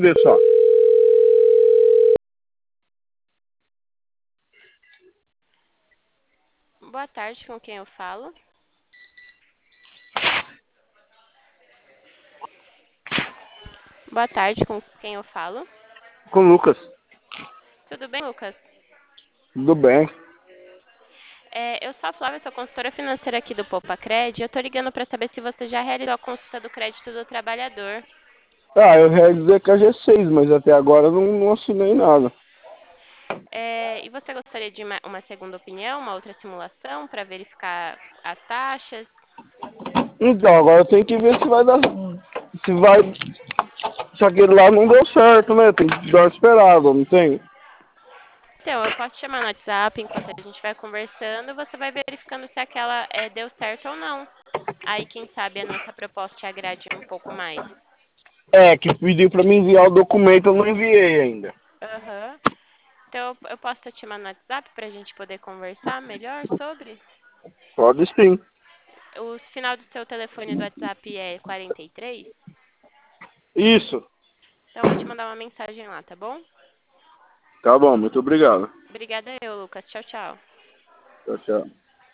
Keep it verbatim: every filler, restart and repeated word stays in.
Vê só. Boa tarde, com quem eu falo? Boa tarde, com quem eu falo? Com o Lucas. Tudo bem, Lucas? Tudo bem. É, eu sou a Flávia, sou consultora financeira aqui do Popacred. Eu estou ligando para saber se você já realizou a consulta do crédito do trabalhador. Ah, eu realizei com a G seis, mas até agora eu não, não assinei nada. É, e você gostaria de uma, uma segunda opinião, uma outra simulação para verificar as taxas? Então, agora eu tenho que ver se vai dar. Se vai. Se aquele lá não deu certo, né? Tem que dar uma esperada, não tem? Então, eu posso te chamar no WhatsApp enquanto a gente vai conversando, você vai verificando se aquela é, deu certo ou não. Aí, quem sabe, a nossa proposta te agrade um pouco mais. É, que pediu pra me enviar o documento, eu não enviei ainda. Aham. Então, eu eu posso te chamar no WhatsApp para a gente poder conversar melhor sobre? Pode sim. O final do seu telefone do WhatsApp é quarenta e três? Isso. Então, eu vou te mandar uma mensagem lá, tá bom? Tá bom, muito obrigado. Obrigada eu, Lucas. Tchau, tchau. Tchau, tchau.